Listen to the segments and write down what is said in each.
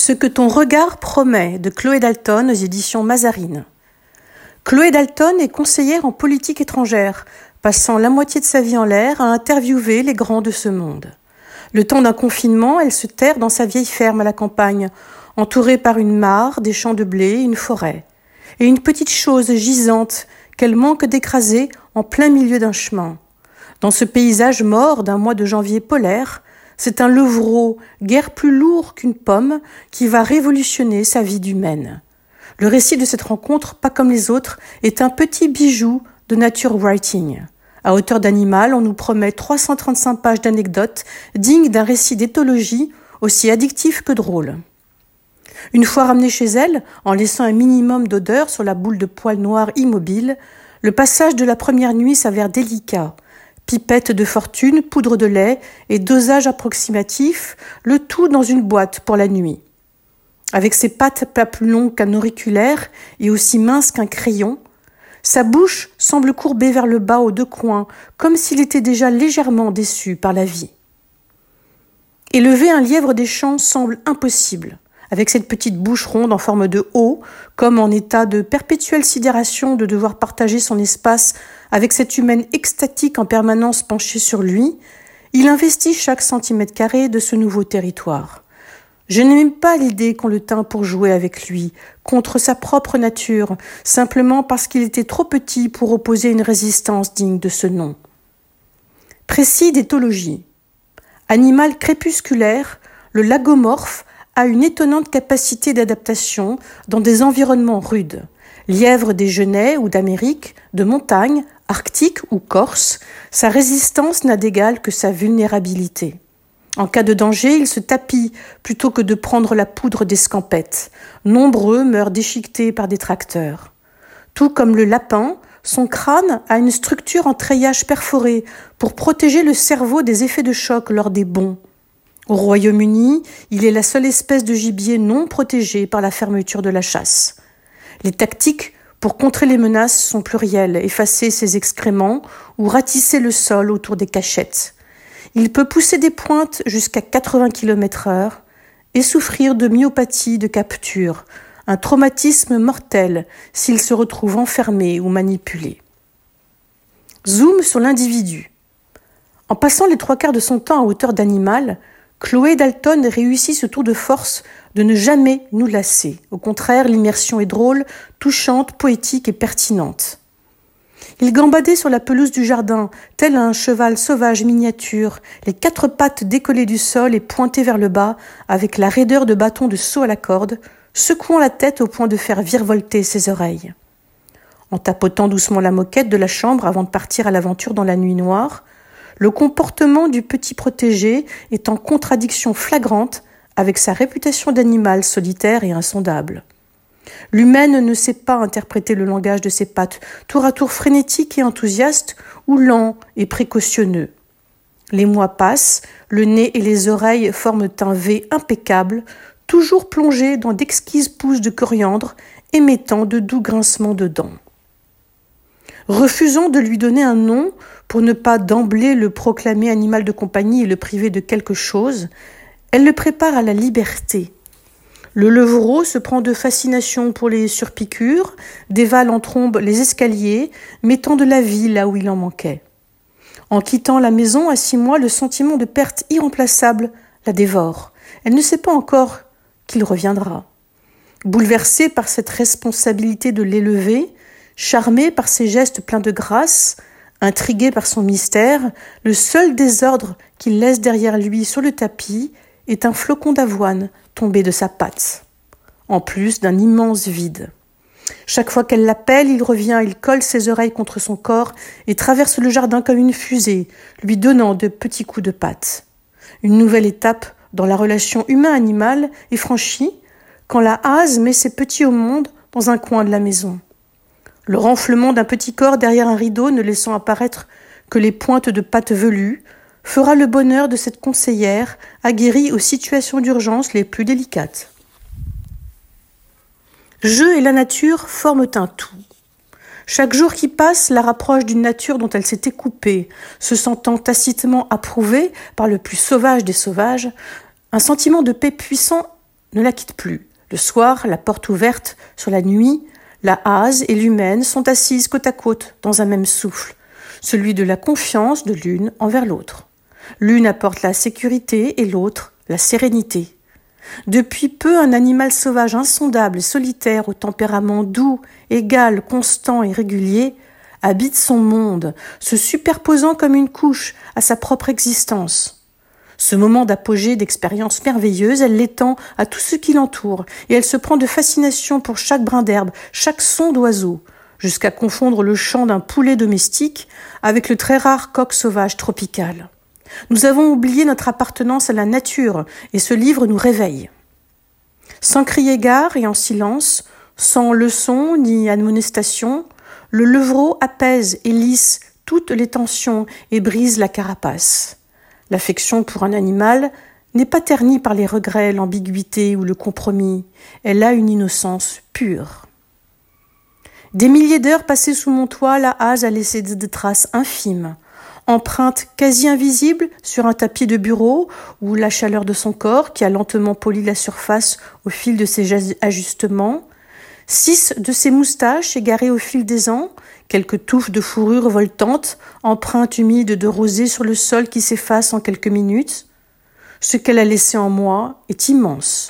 Ce que ton regard promet de Chloé Dalton aux éditions Mazarine. Chloé Dalton est conseillère en politique étrangère, passant la moitié de sa vie en l'air à interviewer les grands de ce monde. Le temps d'un confinement, elle se terre dans sa vieille ferme à la campagne, entourée par une mare, des champs de blé, une forêt. Et une petite chose gisante qu'elle manque d'écraser en plein milieu d'un chemin. Dans ce paysage mort d'un mois de janvier polaire, c'est un levreau, guère plus lourd qu'une pomme, qui va révolutionner sa vie d'humaine. Le récit de cette rencontre, pas comme les autres, est un petit bijou de nature writing. À hauteur d'animal, on nous promet 335 pages d'anecdotes dignes d'un récit d'éthologie aussi addictif que drôle. Une fois ramenée chez elle, en laissant un minimum d'odeur sur la boule de poils noirs immobile, le passage de la première nuit s'avère délicat. Pipette de fortune, poudre de lait et dosage approximatif, le tout dans une boîte pour la nuit. Avec ses pattes pas plus longues qu'un auriculaire et aussi minces qu'un crayon, sa bouche semble courbée vers le bas aux deux coins, comme s'il était déjà légèrement déçu par la vie. Élever un lièvre des champs semble impossible, avec cette petite bouche ronde en forme de O, comme en état de perpétuelle sidération de devoir partager son espace avec cette humaine extatique en permanence penchée sur lui, il investit chaque centimètre carré de ce nouveau territoire. Je n'aime pas l'idée qu'on le tint pour jouer avec lui, contre sa propre nature, simplement parce qu'il était trop petit pour opposer une résistance digne de ce nom. Précis d'éthologie. Animal crépusculaire, le lagomorphe a une étonnante capacité d'adaptation dans des environnements rudes. Lièvre des genêts ou d'Amérique, de montagne, arctique ou corse, sa résistance n'a d'égal que sa vulnérabilité. En cas de danger, il se tapit plutôt que de prendre la poudre d'escampette. Nombreux meurent déchiquetés par des tracteurs. Tout comme le lapin, son crâne a une structure en treillage perforé pour protéger le cerveau des effets de choc lors des bonds. Au Royaume-Uni, il est la seule espèce de gibier non protégée par la fermeture de la chasse. Les tactiques pour contrer les menaces sont plurielles, effacer ses excréments ou ratisser le sol autour des cachettes. Il peut pousser des pointes jusqu'à 80 km/h et souffrir de myopathie de capture, un traumatisme mortel s'il se retrouve enfermé ou manipulé. Zoom sur l'individu. En passant les 3/4 de son temps à hauteur d'animal, Chloé Dalton réussit ce tour de force de ne jamais nous lasser. Au contraire, l'immersion est drôle, touchante, poétique et pertinente. Il gambadait sur la pelouse du jardin, tel un cheval sauvage miniature, les 4 pattes décollées du sol et pointées vers le bas, avec la raideur de bâton de saut à la corde, secouant la tête au point de faire virevolter ses oreilles. En tapotant doucement la moquette de la chambre avant de partir à l'aventure dans la nuit noire, le comportement du petit protégé est en contradiction flagrante avec sa réputation d'animal solitaire et insondable. L'humaine ne sait pas interpréter le langage de ses pattes, tour à tour frénétique et enthousiaste, ou lent et précautionneux. Les mois passent, le nez et les oreilles forment un V impeccable, toujours plongé dans d'exquises pousses de coriandre, émettant de doux grincements de dents. Refusant de lui donner un nom pour ne pas d'emblée le proclamer animal de compagnie et le priver de quelque chose, elle le prépare à la liberté. Le levreau se prend de fascination pour les surpiqûres, dévale en trombe les escaliers, mettant de la vie là où il en manquait. En quittant la maison à 6 mois, le sentiment de perte irremplaçable la dévore. Elle ne sait pas encore qu'il reviendra. Bouleversée par cette responsabilité de l'élever, charmée par ses gestes pleins de grâce, intriguée par son mystère, le seul désordre qu'il laisse derrière lui sur le tapis est un flocon d'avoine tombé de sa patte, en plus d'un immense vide. Chaque fois qu'elle l'appelle, il revient, il colle ses oreilles contre son corps et traverse le jardin comme une fusée, lui donnant de petits coups de patte. Une nouvelle étape dans la relation humain-animal est franchie quand la hase met ses petits au monde dans un coin de la maison. Le renflement d'un petit corps derrière un rideau ne laissant apparaître que les pointes de pattes velues fera le bonheur de cette conseillère aguerrie aux situations d'urgence les plus délicates. Jeu et la nature forment un tout. Chaque jour qui passe la rapproche d'une nature dont elle s'était coupée, se sentant tacitement approuvée par le plus sauvage des sauvages, un sentiment de paix puissant ne la quitte plus. Le soir, la porte ouverte sur la nuit, la hase et l'humaine sont assises côte à côte dans un même souffle, celui de la confiance de l'une envers l'autre. L'une apporte la sécurité et l'autre la sérénité. Depuis peu, un animal sauvage insondable, solitaire, au tempérament doux, égal, constant et régulier, habite son monde, se superposant comme une couche à sa propre existence. Ce moment d'apogée d'expérience merveilleuse, elle l'étend à tout ce qui l'entoure, et elle se prend de fascination pour chaque brin d'herbe, chaque son d'oiseau, jusqu'à confondre le chant d'un poulet domestique avec le très rare coq sauvage tropical. Nous avons oublié notre appartenance à la nature, et ce livre nous réveille. Sans crier gare et en silence, sans leçon ni admonestation, le levreau apaise et lisse toutes les tensions et brise la carapace. L'affection pour un animal n'est pas ternie par les regrets, l'ambiguïté ou le compromis. Elle a une innocence pure. Des milliers d'heures passées sous mon toit, la hase a laissé des traces infimes, empreintes quasi invisibles sur un tapis de bureau ou la chaleur de son corps qui a lentement poli la surface au fil de ses ajustements, 6 de ses moustaches égarées au fil des ans, quelques touffes de fourrure voltantes, empreintes humides de rosée sur le sol qui s'effacent en quelques minutes. Ce qu'elle a laissé en moi est immense.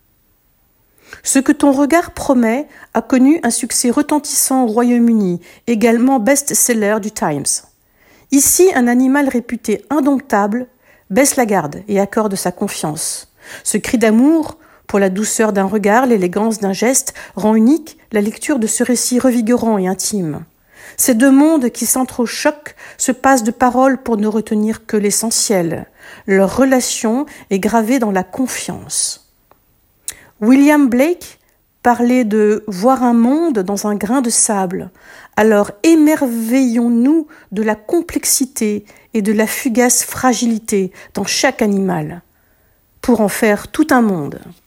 Ce que ton regard promet a connu un succès retentissant au Royaume-Uni, également best-seller du Times. Ici, un animal réputé indomptable baisse la garde et accorde sa confiance. Ce cri d'amour pour la douceur d'un regard, l'élégance d'un geste, rend unique la lecture de ce récit revigorant et intime. Ces deux mondes qui s'entrechoquent se passent de paroles pour ne retenir que l'essentiel. Leur relation est gravée dans la confiance. William Blake parlait de « voir un monde dans un grain de sable ». Alors émerveillons-nous de la complexité et de la fugace fragilité dans chaque animal, pour en faire tout un monde.